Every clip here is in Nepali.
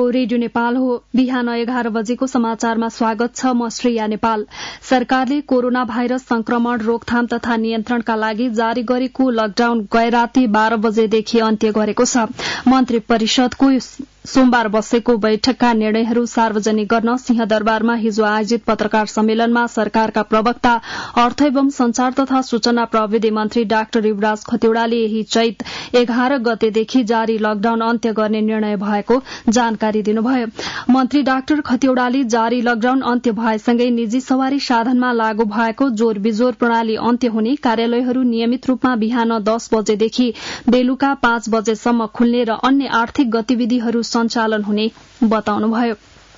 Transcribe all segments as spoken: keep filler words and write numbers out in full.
रेडियो नेपाल हो। बिहान एघार बजेको समाचारमा स्वागत छ। म श्रेया नेपाल। सरकारले कोरोना भाइरस संक्रमण रोकथाम तथा नियन्त्रणका लागि जारी गरेको लकडाउन गए राति बाह्र बजेदेखि अन्त्य गरेको छ। मन्त्री परिषदको सोमबार बसेको बैठकका निर्णयहरू सार्वजनिक गर्न सिंहदरबारमा हिजो आयोजित पत्रकार सम्मेलनमा सरकारका प्रवक्ता अर्थ एवं संचार तथा सूचना प्रविधि मन्त्री डाक्टर युवराज खतिवड़ाले यही चैत एघार गतेदेखि जारी लकडाउन अन्त्य गर्ने निर्णय भएको जानकारी दिनुभयो। मन्त्री डाक्टर खतिवड़ाले जारी लकडाउन अन्त्य भएसँगै निजी सवारी साधनमा लागू भएको जोर बिजोर प्रणाली अन्त्य हुने, कार्यालयहरू नियमित रूपमा बिहान दस बजेदेखि बेलुका पाँच बजेसम्म खुल्ने र अन्य आर्थिक गतिविधिहरू सञ्चालन हुने बताउनुभयो।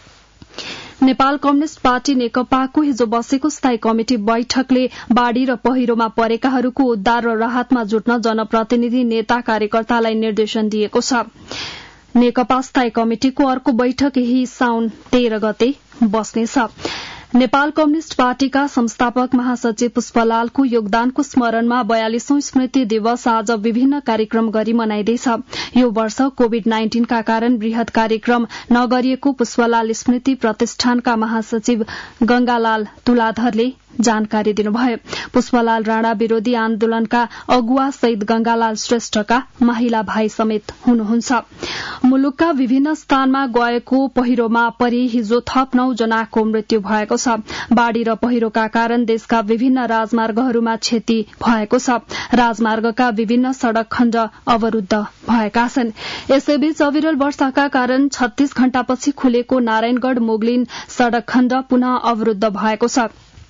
नेपाल कम्युनिष्ट पार्टी नेकपाको हिजो बसेको स्थायी कमिटी बैठकले बाढ़ी र पहिरोमा परेकाहरूको उद्धार र राहतमा जुट्न जनप्रतिनिधि, नेता, कार्यकर्तालाई निर्देशन दिएको छ। नेकपा स्थायी कमिटिको अर्को बैठक यही साउन तेह्र गते बस्नेछ। नेपाल कम्युनिष्ट पार्टीका संस्थापक महासचिव पुष्पलालको योगदानको स्मरणमा बयालिसौं स्मृति दिवस आज विभिन्न कार्यक्रम गरी मनाइँदैछ। यो वर्ष कोविड नाइन्टीनका कारण वृहत कार्यक्रम नगरिएको पुष्पलाल स्मृति प्रतिष्ठानका महासचिव गंगालाल तुलाधरले जानकारी दिनुभयो। पुष्पलाल राणा विरोधी आन्दोलनका अगुवा शहीद गंगालाल श्रेष्ठका माहिला भाइ समेत हुनुहुन्छ। मुलुकका विभिन्न स्थानमा गएको पहिरोमा परि हिजो थप नौ जनाको मृत्यु भएको छ। बाढ़ी र पहिरोका कारण देशका विभिन्न राजमार्गहरूमा क्षति भएको छ। राजमार्गका विभिन्न सड़क खण्ड अवरूद्ध भएका छन्। यसैबीच अविरल वर्षाका कारण छत्तीस घण्टापछि खुलेको नारायणगढ़ मुगलिन सड़क खण्ड पुनः अवरूद्ध भएको छ।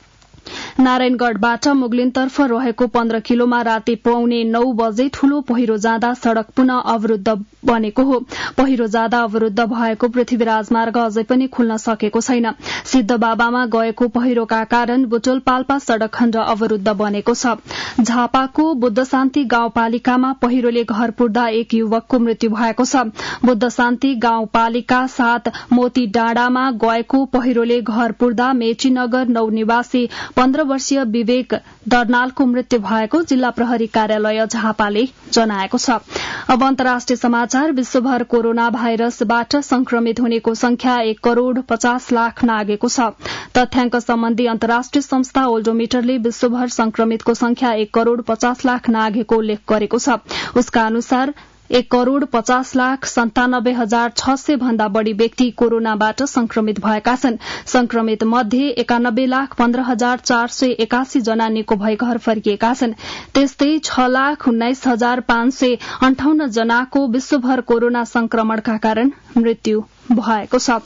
नारायणगढ़बाट मुगलिनतर्फ रहेको पन्ध्र किलोमा राति पौने नौ बजे ठूलो पहिरो जाँदा सड़क पुनः अवरूद्ध बनेको हो। पहिरो जाँदा अवरूद्ध भएको पृथ्वी राजमार्ग अझै पनि खुल्न सकेको छैन। सिद्धबाबामा गएको पहिरोका कारण बुटोल पाल्पा सड़क खण्ड अवरूद्ध बनेको छ। झापाको बुद्धशान्ति गाउँपालिकामा पहिरोले घर पुर्दा एक युवकको मृत्यु भएको छ। बुद्धशान्ति गाउँपालिका सात मोती डाँडामा गएको पहिरोले घर पुर्दा मेचीनगर नौ निवासी पन्ध्र वर्षीय विवेक दर्नालको मृत्यु भएको जिल्ला प्रहरी कार्यालय झापाले जनाएको छ। अब अन्तर्राष्ट्रिय समाचार। विश्वभर कोरोना भाइरसबाट संक्रमित हुनेको संख्या एक करोड़ पचास लाख नागेको छ। तथ्याङ्क सम्बन्धी अन्तर्राष्ट्रिय संस्था ओल्डोमिटरले विश्वभर संक्रमितको संख्या एक करोड़ पचास लाख नागेको उल्लेख गरेको छ। उसका अनुसार एक करोड़ पचास लाख सन्तानब्बे हजार छ सय भन्दा बढ़ी व्यक्ति कोरोनाबाट संक्रमित भएका छन्। संक्रमित मध्ये एकानब्बे लाख पन्ध्र हजार चार सय एकासी जना निको भई घर फर्किएका छन्। त्यस्तै छ लाख उन्नाइस हजार पाँच सय अन्ठाउन्न जनाको विश्वभर कोरोना संक्रमणका कारण मृत्यु भएको छ।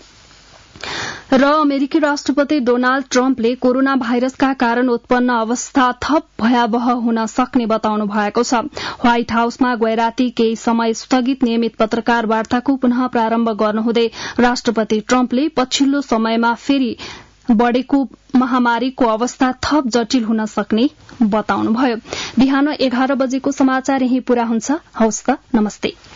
र अमेरिकी राष्ट्रपति डोनाल्ड ट्रम्पले कोरोना भाइरसका कारण उत्पन्न अवस्था थप भयावह हुन सक्ने बताउनु भएको छ। व्हाइट हाउसमा गए राति केही समय स्थगित नियमित पत्रकार वार्ताको पुनः प्रारम्भ गर्नुहुँदै राष्ट्रपति ट्रम्पले पछिल्लो समयमा फेरि बढ़ेको महामारीको अवस्था थप जटिल हुन सक्ने बताउनुभयो। बिहान एघार बजेको समाचार यही पूरा हुन्छ। हवस् त, नमस्ते।